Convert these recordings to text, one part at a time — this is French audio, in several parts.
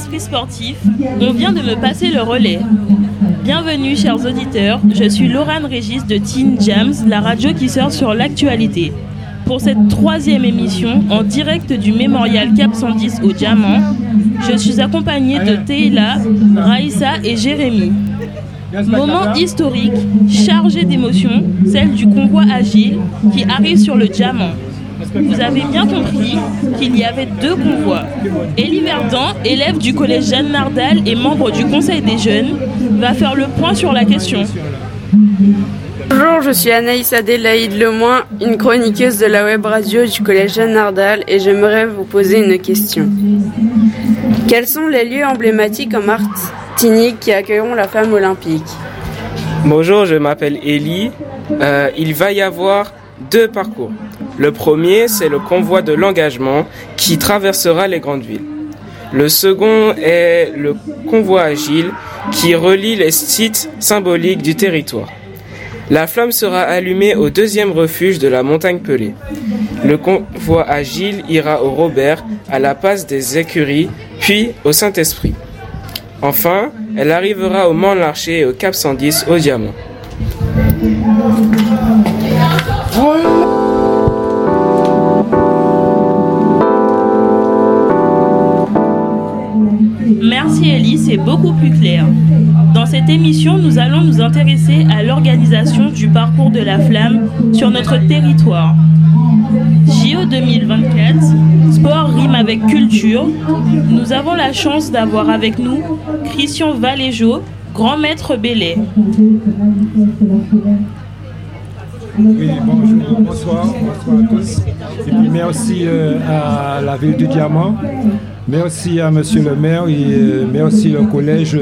l'esprit sportif, on vient de me passer le relais. Bienvenue chers auditeurs, je suis Laurane Régis de Teen Jams, la radio qui sort sur l'actualité. Pour cette 3e émission, en direct du mémorial Cap 110 au Diamant, je suis accompagnée de Teila, Raïssa et Jérémy. Moment historique, chargé d'émotions, celle du convoi Agile qui arrive sur le Diamant. Vous avez bien compris qu'il y avait 2 convois. Élie Verdun, élève du collège Jeanne Nardal et membre du conseil des jeunes, va faire le point sur la question. Bonjour, je suis Anaïs Adélaïde Lemoin, une chroniqueuse de la web radio du collège Jeanne Nardal et j'aimerais vous poser une question. Quels sont les lieux emblématiques en Martinique qui accueilleront la flamme olympique ? Bonjour, je m'appelle Élie. Il va y avoir 2 parcours. Le premier, c'est le convoi de l'engagement qui traversera les grandes villes. Le second est le convoi agile qui relie les sites symboliques du territoire. La flamme sera allumée au 2e refuge de la montagne Pelée. Le convoi agile ira au Robert, à la passe des Écuries, puis au Saint-Esprit. Enfin, elle arrivera au Mont-Larcher et au Cap 110 au Diamant. Merci Elie, c'est beaucoup plus clair. Dans cette émission, nous allons nous intéresser à l'organisation du parcours de la flamme sur notre territoire. JO 2024, sport rime avec culture. Nous avons la chance d'avoir avec nous Christian Valéjo, grand maître Belay. Oui, bonjour, bonsoir à tous. Et puis merci à la ville du Diamant, merci à monsieur le maire et merci au collège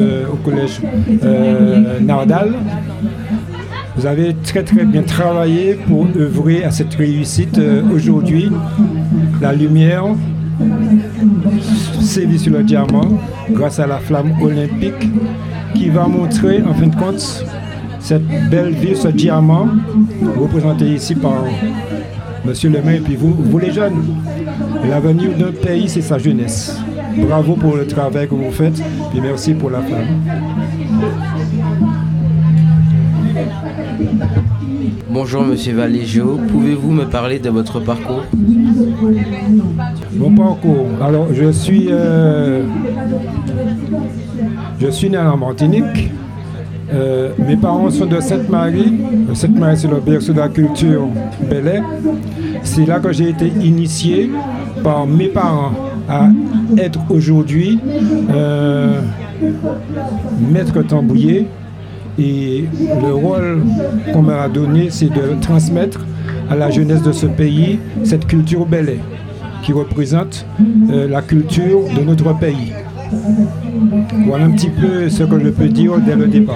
Nardal. Vous avez très bien travaillé pour œuvrer à cette réussite. Aujourd'hui, la lumière sévit sur le Diamant grâce à la flamme olympique qui va montrer en fin de compte cette belle ville, ce diamant, représenté ici par monsieur le maire et puis vous les jeunes. L'avenir d'un pays, c'est sa jeunesse. Bravo pour le travail que vous faites et merci pour la flamme. Bonjour Monsieur Valéjo, pouvez-vous me parler de votre parcours ? Mon parcours, alors je suis né en Martinique. Mes parents sont de Sainte-Marie. Sainte-Marie, c'est le berceau de la culture Belay. C'est là que j'ai été initié par mes parents à être aujourd'hui maître tambouiller. Et le rôle qu'on m'a donné, c'est de transmettre à la jeunesse de ce pays cette culture Belay qui représente la culture de notre pays. Voilà un petit peu ce que je peux dire dès le départ.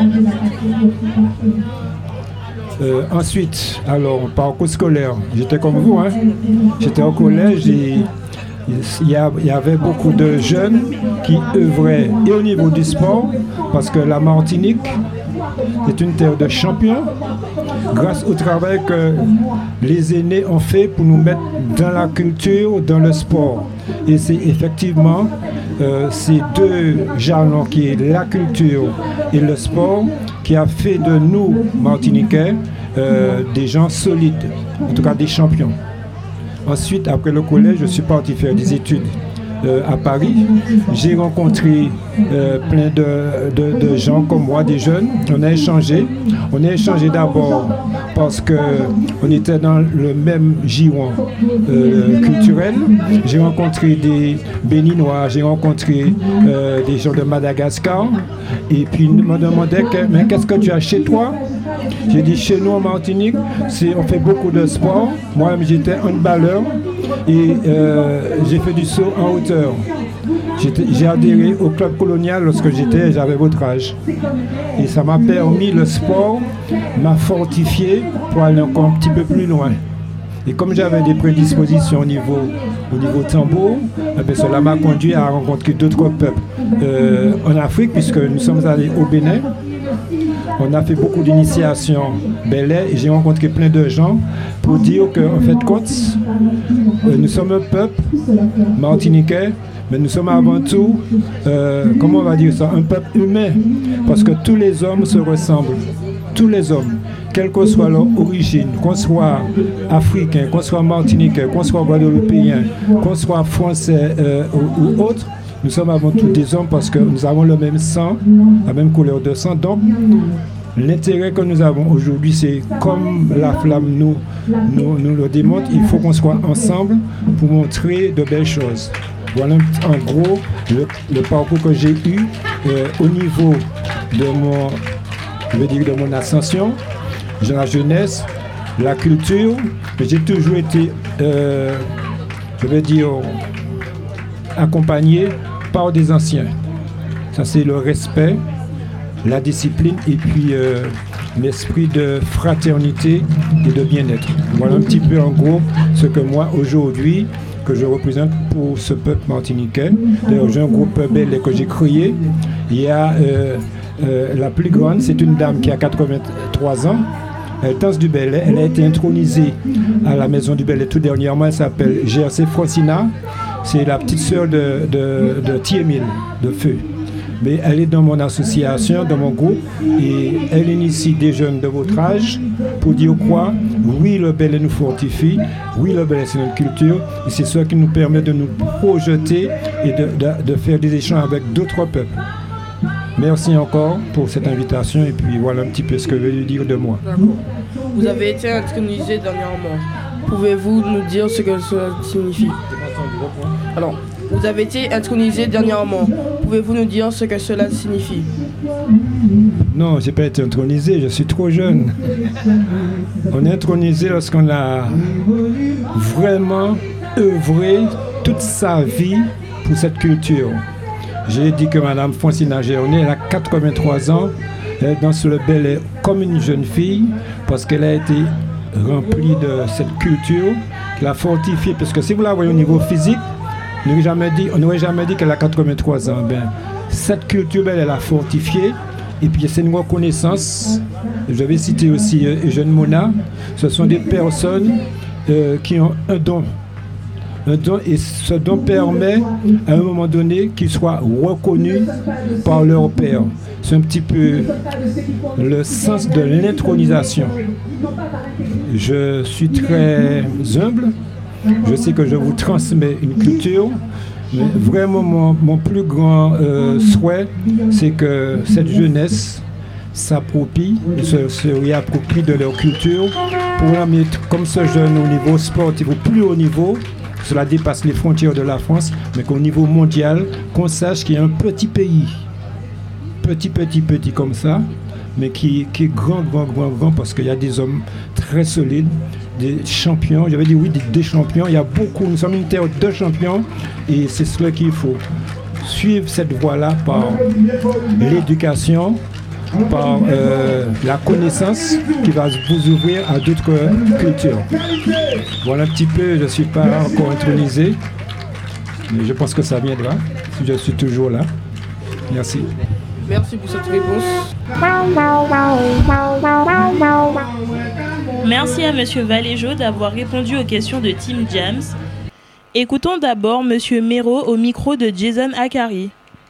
Ensuite, alors, parcours scolaire. J'étais comme vous, hein. J'étais au collège et il y avait beaucoup de jeunes qui œuvraient et au niveau du sport, parce que la Martinique est une terre de champions, grâce au travail que les aînés ont fait pour nous mettre dans la culture, dans le sport. Et c'est effectivement ces 2 jalons qui est la culture et le sport qui a fait de nous, Martiniquais, des gens solides, en tout cas des champions. Ensuite, après le collège, je suis parti faire des études à Paris. J'ai rencontré plein de gens comme moi, des jeunes. On a échangé d'abord parce qu'on était dans le même giron culturel. J'ai rencontré des Béninois, j'ai rencontré des gens de Madagascar. Et puis ils me demandaient mais qu'est-ce que tu as chez toi? J'ai dit chez nous en Martinique, on fait beaucoup de sport. Moi j'étais handballeur et j'ai fait du saut en hauteur. J'ai adhéré au club colonial lorsque j'avais votre âge. Et ça m'a permis, le sport m'a fortifié pour aller encore un petit peu plus loin. Et comme j'avais des prédispositions au niveau tambour, cela m'a conduit à rencontrer d'autres peuples en Afrique, puisque nous sommes allés au Bénin. On a fait beaucoup d'initiations Belay et j'ai rencontré plein de gens pour dire qu'en fait, nous sommes un peuple martiniquais, mais nous sommes avant tout, comment on va dire ça, un peuple humain, parce que tous les hommes se ressemblent, tous les hommes, quelle que soit leur origine, qu'on soit africain, qu'on soit martiniquais, qu'on soit guadeloupéen, qu'on soit français ou autre, nous sommes avant tout des hommes parce que nous avons le même sang, la même couleur de sang. Donc, l'intérêt que nous avons aujourd'hui, c'est comme la flamme nous le démontre, il faut qu'on soit ensemble pour montrer de belles choses. Voilà en gros le parcours que j'ai eu au niveau de mon ascension, la jeunesse, la culture. Mais j'ai toujours été, accompagné par des anciens. Ça, c'est le respect, la discipline et puis l'esprit de fraternité et de bien-être. Voilà un petit peu en gros ce que moi aujourd'hui que je représente pour ce peuple martiniquais. D'ailleurs, j'ai un groupe bel que j'ai créé. Il y a la plus grande, c'est une dame qui a 83 ans. Elle danse du Bel-Air. Elle a été intronisée à la maison du Bel-Air tout dernièrement. Elle s'appelle GRC Francina. C'est la petite sœur de Thiémile, de Feu. Mais elle est dans mon association, dans mon groupe, et elle initie des jeunes de votre âge pour dire quoi? Oui, le Bel-Air nous fortifie, oui, le Bel-Air c'est notre culture, et c'est ça qui nous permet de nous projeter et de faire des échanges avec d'autres peuples. Merci encore pour cette invitation, et puis voilà un petit peu ce que je veux dire de moi. D'accord. Vous avez été intronisé dernièrement. Pouvez-vous nous dire ce que cela signifie? Alors, vous avez été intronisé dernièrement. Pouvez-vous nous dire ce que cela signifie? Non, je n'ai pas été intronisé, je suis trop jeune. On est intronisé lorsqu'on a vraiment œuvré toute sa vie pour cette culture. J'ai dit que Mme Francina Gernet, elle a 83 ans, elle danse le Bel-Air comme une jeune fille parce qu'elle a été remplie de cette culture, qu'elle a fortifiée. Parce que si vous la voyez au niveau physique, on n'aurait jamais dit qu'elle a 83 ans. Ben, cette culture, elle a fortifié. Et puis c'est une reconnaissance. Je vais citer aussi Eugène Mona. Ce sont des personnes qui ont un don. Et ce don permet à un moment donné qu'ils soient reconnus par leur père. C'est un petit peu le sens de l'intronisation. Je suis très humble. Je sais que je vous transmets une culture. Mais vraiment, mon plus grand souhait, c'est que cette jeunesse s'approprie, se réapproprie de leur culture pour la mettre comme ce jeune au niveau sportif, au plus haut niveau. Cela dépasse les frontières de la France, mais qu'au niveau mondial, qu'on sache qu'il y a un petit pays, petit comme ça, mais qui est grand, parce qu'il y a des hommes très solides, des champions, j'avais dit oui, des champions, il y a beaucoup, nous sommes une terre de champions, et c'est cela qu'il faut. Suivre cette voie-là par l'éducation, par la connaissance qui va vous ouvrir à d'autres cultures. Voilà un petit peu, je ne suis pas encore intronisé, mais je pense que ça viendra, je suis toujours là. Merci. Merci pour cette réponse. Merci à Monsieur Valéjo d'avoir répondu aux questions de Team Jams. Écoutons d'abord Monsieur Méro au micro de Jason Akari.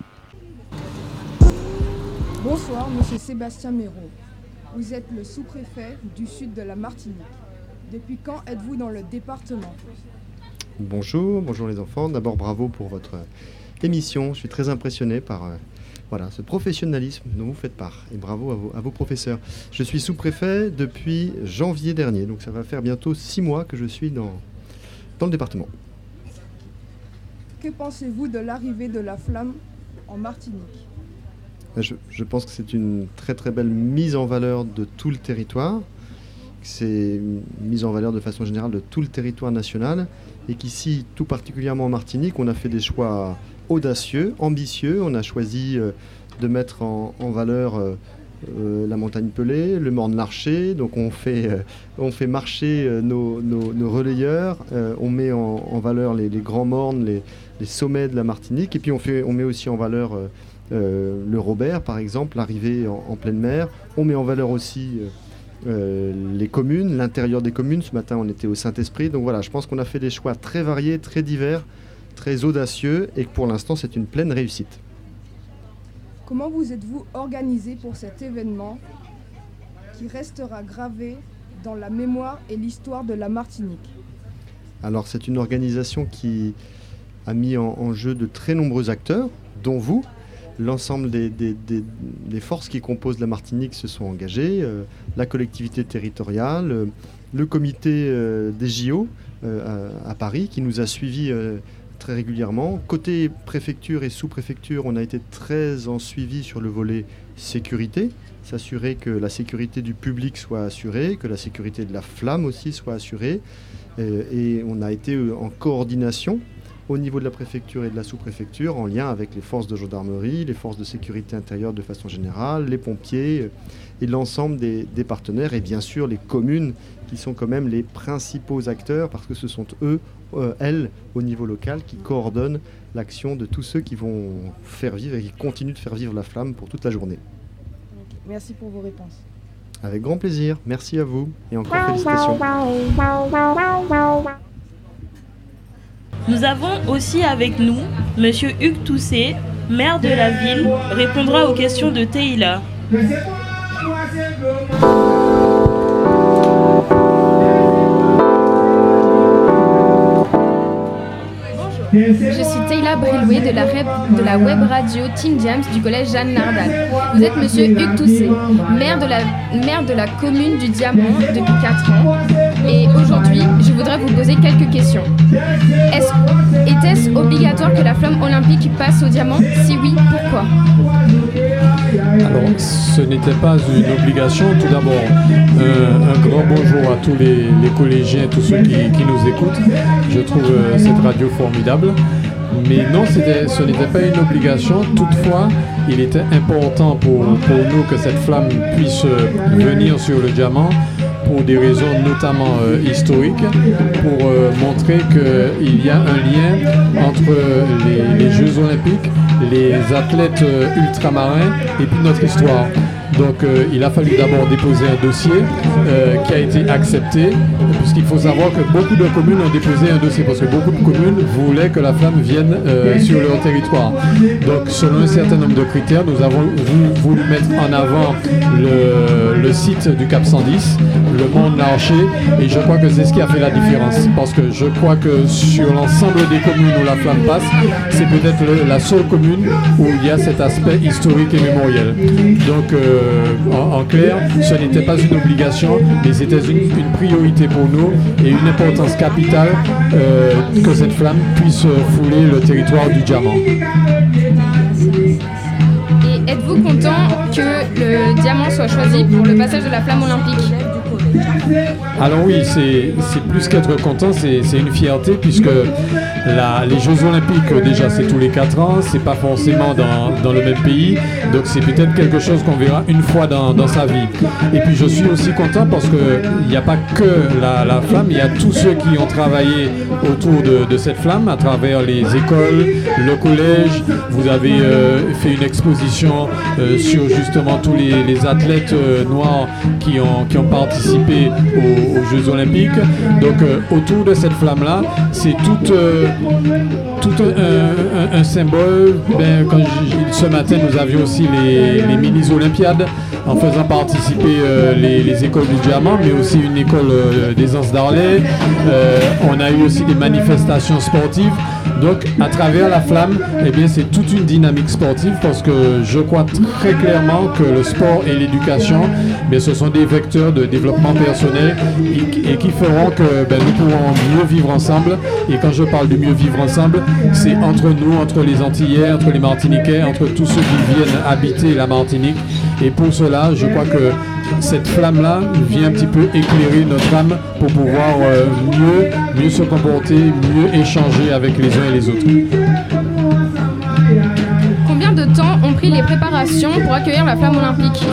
Bonsoir, Monsieur Sébastien Méro. Vous êtes le sous-préfet du sud de la Martinique. Depuis quand êtes-vous dans le département? Bonjour les enfants. D'abord, bravo pour votre émission. Je suis très impressionné par ce professionnalisme dont vous faites part. Et bravo à vos professeurs. Je suis sous-préfet depuis janvier dernier, donc ça va faire bientôt 6 mois que je suis dans le département. Que pensez-vous de l'arrivée de la flamme en Martinique? Je pense que c'est une très très belle mise en valeur de tout le territoire. C'est une mise en valeur de façon générale de tout le territoire national. Et qu'ici, tout particulièrement en Martinique, on a fait des choix audacieux, ambitieux. On a choisi de mettre en valeur la montagne Pelée, le Morne-Larcher. Donc on fait marcher nos relayeurs. On met en valeur les grands mornes, les sommets de la Martinique. Et puis on met aussi en valeur le Robert, par exemple, l'arrivée en pleine mer. On met en valeur aussi les communes, l'intérieur des communes. Ce matin, on était au Saint-Esprit. Donc voilà, je pense qu'on a fait des choix très variés, très divers, très audacieux et que pour l'instant c'est une pleine réussite. Comment vous êtes-vous organisé pour cet événement qui restera gravé dans la mémoire et l'histoire de la Martinique? Alors c'est une organisation qui a mis en jeu de très nombreux acteurs, dont vous. L'ensemble des forces qui composent la Martinique se sont engagées, la collectivité territoriale, le comité des JO à Paris qui nous a suivis très régulièrement. Côté préfecture et sous-préfecture, on a été très en suivi sur le volet sécurité, s'assurer que la sécurité du public soit assurée, que la sécurité de la flamme aussi soit assurée. Et on a été en coordination au niveau de la préfecture et de la sous-préfecture, en lien avec les forces de gendarmerie, les forces de sécurité intérieure de façon générale, les pompiers et l'ensemble des partenaires, et bien sûr les communes qui sont quand même les principaux acteurs, parce que ce sont elles, au niveau local, qui coordonnent l'action de tous ceux qui vont faire vivre et qui continuent de faire vivre la flamme pour toute la journée. Merci pour vos réponses. Avec grand plaisir, merci à vous et encore félicitations. Nous avons aussi avec nous Monsieur Hugues Toussé, maire de la ville, répondra aux questions de Teila. Je suis Teila Briloué de la web radio Teen Jams du collège Jeanne Nardal. Vous êtes monsieur Hugues Toussé, maire de la commune du Diamant depuis 4 ans. Et aujourd'hui, je voudrais vous poser quelques questions. Était-ce obligatoire que la flamme olympique passe au Diamant? Si oui, pourquoi? Alors, ce n'était pas une obligation. Tout d'abord, un grand bonjour à tous les collégiens, tous ceux qui nous écoutent. Je trouve cette radio formidable. Mais non, ce n'était pas une obligation. Toutefois, il était important pour nous que cette flamme puisse venir sur le Diamant pour des raisons notamment historiques, pour montrer qu'il y a un lien entre les Jeux Olympiques, les athlètes ultramarins et puis notre histoire. Donc il a fallu d'abord déposer un dossier qui a été accepté, puisqu'il faut savoir que beaucoup de communes ont déposé un dossier, parce que beaucoup de communes voulaient que la flamme vienne sur leur territoire. Donc selon un certain nombre de critères, nous avons voulu mettre en avant le site du Cap 110, le Mont de l'Archer, et je crois que c'est ce qui a fait la différence, parce que je crois que sur l'ensemble des communes où la flamme passe, c'est peut-être la seule commune où il y a cet aspect historique et mémoriel. Donc en clair, ce n'était pas une obligation, mais c'était une priorité pour nous et une importance capitale que cette flamme puisse fouler le territoire du Diamant. Et êtes-vous content que le Diamant soit choisi pour le passage de la flamme olympique? Alors oui, c'est plus qu'être content, c'est une fierté, puisque les Jeux Olympiques, déjà, c'est tous les 4 ans, c'est pas forcément dans le même pays, donc c'est peut-être quelque chose qu'on verra une fois dans sa vie. Et puis je suis aussi content parce qu'il n'y a pas que la flamme, il y a tous ceux qui ont travaillé autour de cette flamme, à travers les écoles, le collège. Vous avez fait une exposition sur justement tous les athlètes noirs qui ont participé aux Jeux Olympiques. Donc autour de cette flamme-là, c'est tout un symbole. Ce matin, nous avions aussi les mini-olympiades en faisant participer les écoles du Diamant, mais aussi une école des Anses d'Arlay. On a eu aussi des manifestations sportives. Donc à travers la flamme, c'est toute une dynamique sportive, parce que je crois très clairement que le sport et l'éducation, ce sont des vecteurs de développement personnel et qui feront que nous pourrons mieux vivre ensemble. Et quand je parle de mieux vivre ensemble, c'est entre nous, entre les Antillais, entre les Martiniquais, entre tous ceux qui viennent habiter la Martinique. Et pour cela, je crois que cette flamme-là vient un petit peu éclairer notre âme pour pouvoir mieux se comporter, mieux échanger avec les uns et les autres. Combien de temps ont pris les préparations pour accueillir la flamme olympique?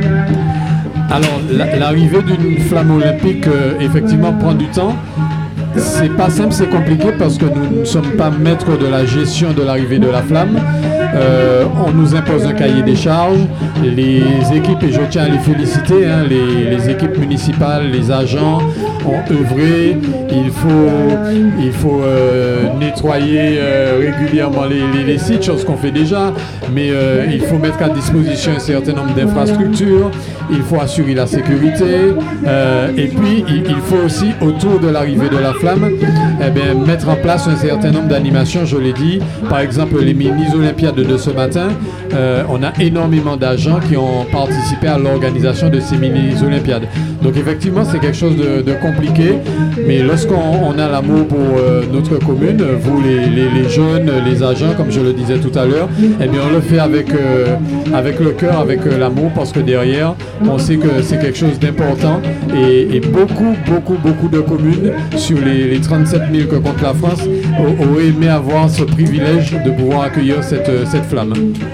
Alors, l'arrivée d'une flamme olympique, effectivement, prend du temps. c'est pas simple, c'est compliqué parce que nous ne sommes pas maîtres de la gestion de l'arrivée de la flamme. On nous impose un cahier des charges. Les équipes, et je tiens à les féliciter, hein, les équipes municipales, les agents ont œuvré. Il faut nettoyer régulièrement les sites, chose qu'on fait déjà, mais il faut mettre à disposition un certain nombre d'infrastructures. Il faut assurer la sécurité et puis il faut aussi, autour de l'arrivée de la flamme, mettre en place un certain nombre d'animations, je l'ai dit. Par exemple, les mini-olympiades de ce matin, on a énormément d'agents qui ont participé à l'organisation de ces mini-olympiades. Donc effectivement, c'est quelque chose de compliqué, mais lorsqu'on a l'amour pour notre commune, vous les jeunes, les agents, comme je le disais tout à l'heure, on le fait avec le cœur, avec l'amour, parce que derrière, on sait que c'est quelque chose d'important et beaucoup de communes sur les 37 000 que compte la France auraient aimé avoir ce privilège de pouvoir accueillir cette flamme.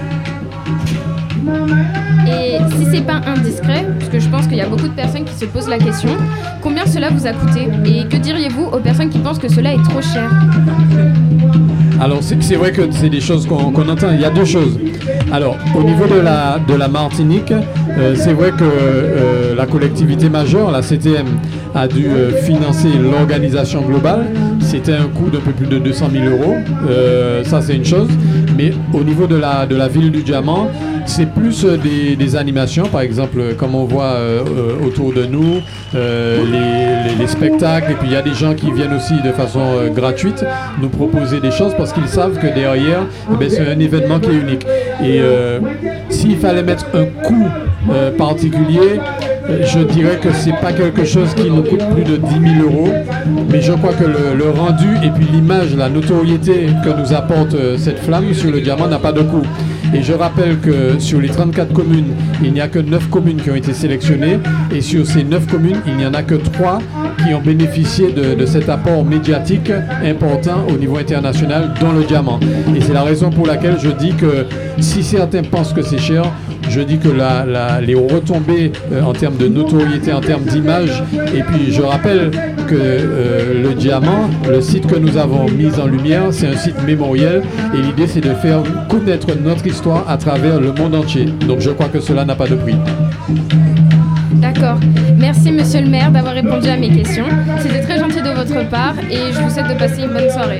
Et si c'est pas indiscret, parce que je pense qu'il y a beaucoup de personnes qui se posent la question, combien cela vous a coûté? Et que diriez-vous aux personnes qui pensent que cela est trop cher? Alors c'est vrai que c'est des choses qu'on entend. Il y a deux choses. Alors au niveau de la Martinique, c'est vrai que la collectivité majeure, la CTM, a dû financer l'organisation globale. C'était un coût d'un peu plus de 200 000 euros. Ça c'est une chose. Mais au niveau de la ville du Diamant, c'est plus des animations, par exemple, comme on voit autour de nous, les spectacles, et puis il y a des gens qui viennent aussi de façon gratuite nous proposer des choses parce qu'ils savent que derrière, c'est un événement qui est unique. Et s'il fallait mettre un coût particulier, je dirais que c'est pas quelque chose qui nous coûte plus de 10 000 euros, mais je crois que le rendu et puis l'image, la notoriété que nous apporte cette flamme sur le Diamant n'a pas de coût. Et je rappelle que sur les 34 communes, il n'y a que 9 communes qui ont été sélectionnées, et sur ces 9 communes, il n'y en a que 3 qui ont bénéficié de cet apport médiatique important au niveau international dans le Diamant. Et c'est la raison pour laquelle je dis que si certains pensent que c'est cher, je dis que les retombées en termes de notoriété, en termes d'image, et puis je rappelle que le Diamant, le site que nous avons mis en lumière, c'est un site mémoriel, et l'idée c'est de faire connaître notre histoire à travers le monde entier. Donc je crois que cela n'a pas de prix. D'accord. Merci monsieur le maire d'avoir répondu à mes questions. C'était très gentil de votre part et je vous souhaite de passer une bonne soirée.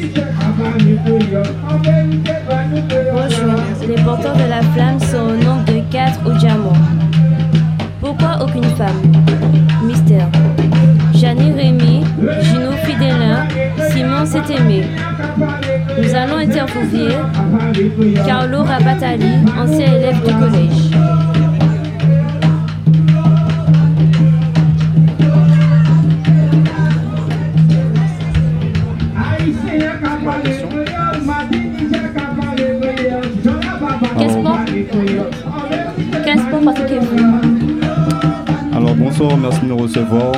Bonjour, les porteurs de la flamme sont au nombre de 4 au Diamant. Pourquoi aucune femme? Mystère. Janie Rémy, Gino Fidelin, Simon S'est-Aimé. Nous allons interviewer Carlo Rabatali, ancien élève du collège. Quel sport pratiquez-vous? Alors bonsoir, merci de nous recevoir.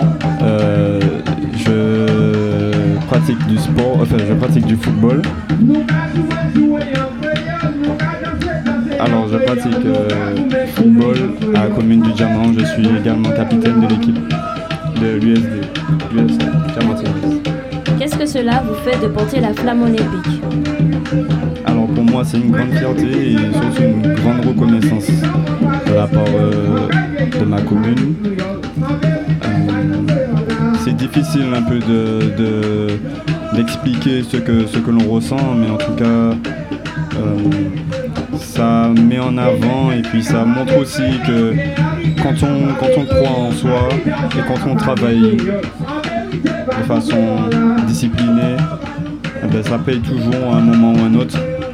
Je pratique du sport, je pratique du football. Alors je pratique football à la commune du Diamant. Je suis également capitaine de l'équipe de l'USD Diamantinoise. Qu'est-ce que cela vous fait de porter la flamme olympique? Alors pour moi c'est une grande fierté et surtout une grande reconnaissance de la part de ma commune. C'est difficile un peu d'expliquer ce que l'on ressent, mais en tout cas ça met en avant et puis ça montre aussi que quand on croit en soi et quand on travaille de façon disciplinée, ça paye toujours à un moment ou un autre.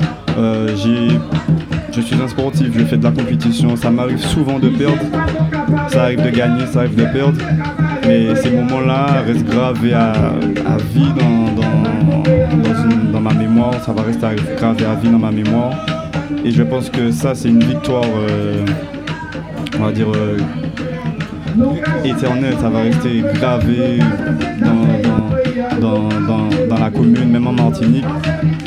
Je suis un sportif, je fais de la compétition, ça m'arrive souvent de perdre, ça arrive de gagner, ça arrive de perdre, mais ces moments-là restent gravés à vie dans ma mémoire, ça va rester gravé à vie dans ma mémoire, et je pense que ça c'est une victoire, on va dire, éternelle, ça va rester gravé dans la commune, même en Martinique.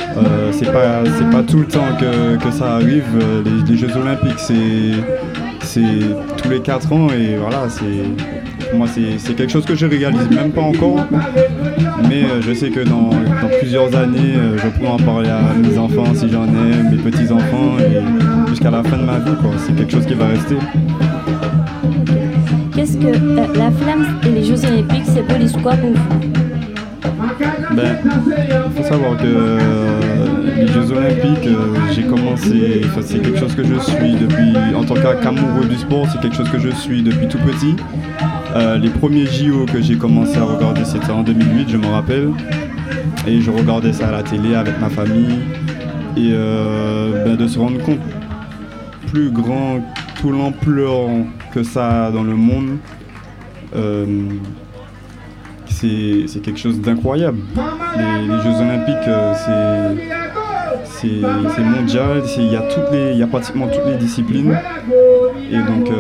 C'est pas tout le temps que ça arrive. Les Jeux Olympiques, c'est c'est tous les 4 ans et voilà, pour moi c'est quelque chose que je réalise même pas encore, mais je sais que dans plusieurs années, je pourrai en parler à mes enfants si j'en ai, mes petits-enfants, et jusqu'à la fin de ma vie, quoi. C'est quelque chose qui va rester. Qu'est-ce que la flamme et les Jeux Olympiques symbolisent quoi pour vous? Il faut savoir que les Jeux Olympiques, j'ai commencé, c'est quelque chose que je suis depuis, en tant qu'amoureux du sport, c'est quelque chose que je suis depuis tout petit. Les premiers JO que j'ai commencé à regarder, c'était en 2008, je me rappelle. Et je regardais ça à la télé avec ma famille. Et de se rendre compte plus grand, tout l'ampleur que ça a dans le monde, c'est quelque chose d'incroyable. Les Jeux Olympiques, c'est mondial, il y a pratiquement toutes les disciplines. Et donc,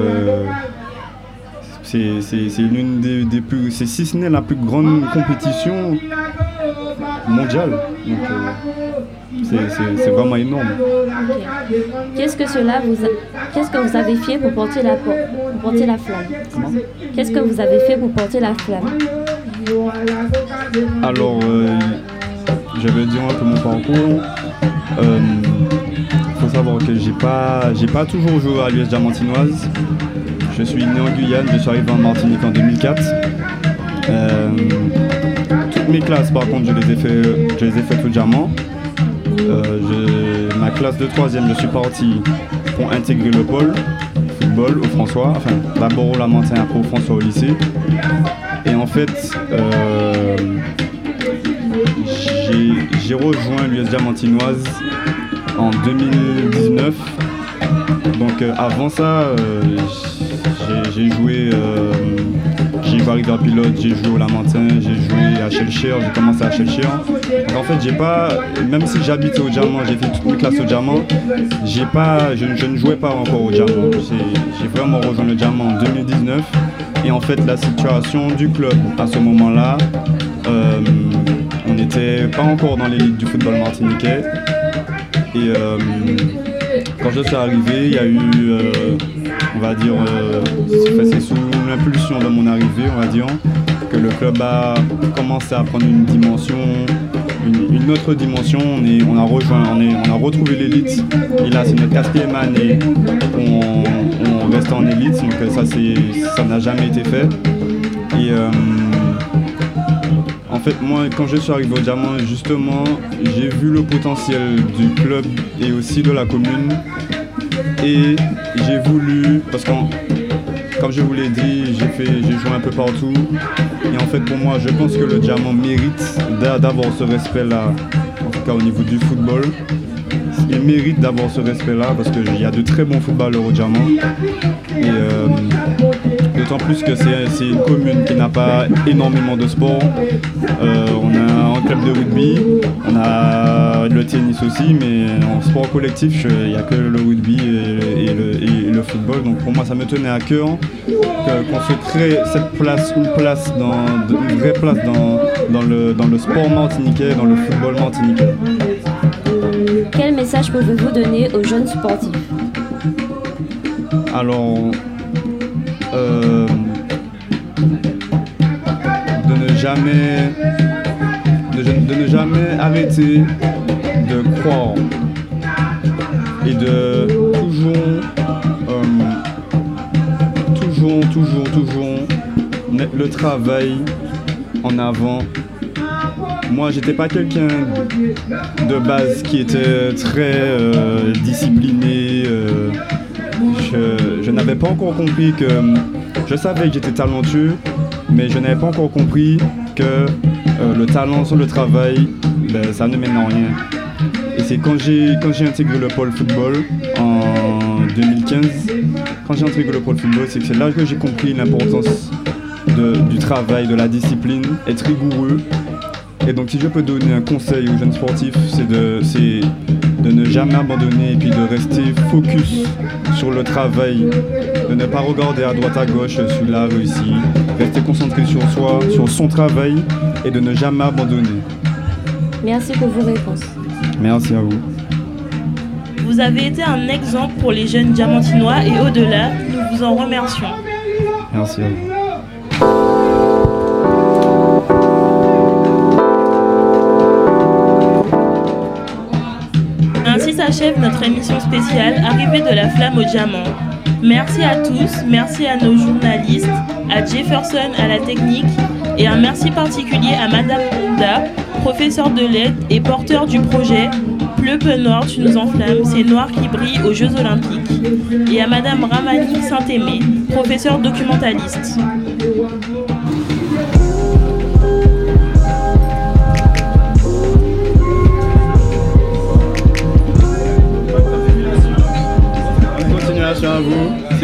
c'est l'une des plus, si ce n'est la plus grande compétition mondiale. Donc, c'est vraiment énorme. Okay. Qu'est-ce que vous avez fait pour porter la flamme? Comment? Qu'est-ce que vous avez fait pour porter la flamme? Alors, je vais dire un peu mon parcours. Il faut savoir que j'ai pas toujours joué à l'US Diamantinoise. Je suis né en Guyane, je suis arrivé en Martinique en 2004. Toutes mes classes, par contre, je les ai faites au Diamant. Ma classe de 3e, je suis parti pour intégrer le pôle football au François, enfin d'abord au Lamentin, après au François au lycée. Et en fait, j'ai rejoint l'US Diamantinoise en 2019. Donc avant ça, j'ai joué à Rivière Pilote, j'ai joué au Lamentin, j'ai joué à Shellshire, j'ai commencé à Shellshire. Donc en fait, même si j'habitais au Diamant, j'ai fait toutes mes classes au Diamant, je ne jouais pas encore au Diamant. J'ai vraiment rejoint le Diamant en 2019. Et en fait, la situation du club à ce moment-là, on n'était pas encore dans l'élite du football martiniquais. Et quand je suis arrivé, il y a eu, on va dire, c'est sous l'impulsion de mon arrivée, on va dire, que le club a commencé à prendre une dimension, une autre dimension. On a retrouvé l'élite. Et là, c'est notre 4e année où on reste en élite, donc ça n'a jamais été fait. Et en fait, moi, quand je suis arrivé au Diamant, justement, j'ai vu le potentiel du club et aussi de la commune. Et j'ai voulu, parce que, comme je vous l'ai dit, j'ai joué un peu partout. Et en fait, pour moi, je pense que le Diamant mérite d'avoir ce respect-là, en tout cas au niveau du football. Il mérite d'avoir ce respect-là parce qu'il y a de très bons footballeurs au Diamant. Et d'autant plus que c'est une commune qui n'a pas énormément de sport. On a un club de rugby, on a le tennis aussi, mais en sport collectif, il n'y a que le rugby et le football. Donc pour moi, ça me tenait à cœur qu'on se crée une vraie place dans le sport martiniquais, dans le football martiniquais. Quel message pouvez-vous donner aux jeunes sportifs? Alors, de ne jamais arrêter de croire et de toujours mettre le travail en avant. Moi, j'étais pas quelqu'un de base qui était très discipliné. Je n'avais pas encore compris que... Je savais que j'étais talentueux, mais je n'avais pas encore compris que le talent sans le travail, ça ne mène à rien. Et c'est quand j'ai intégré le pôle football en 2015, c'est que c'est là que j'ai compris l'importance du travail, de la discipline, être rigoureux. Et donc si je peux donner un conseil aux jeunes sportifs, c'est de ne jamais abandonner et puis de rester focus sur le travail, de ne pas regarder à droite à gauche celui-là a réussi, rester concentré sur soi, sur son travail et de ne jamais abandonner. Merci pour vos réponses. Merci à vous. Vous avez été un exemple pour les jeunes diamantinois et au-delà, nous vous en remercions. Merci à vous. Ainsi s'achève notre émission spéciale Arrivée de la flamme au diamant. Merci à tous, merci à nos journalistes, à Jefferson à la technique et un merci particulier à Madame Honda, professeure de lettres et porteur du projet Bleu peu noir, tu nous enflammes, c'est noir qui brille aux Jeux Olympiques, et à Madame Ramani Saint-Aimé, professeure documentaliste.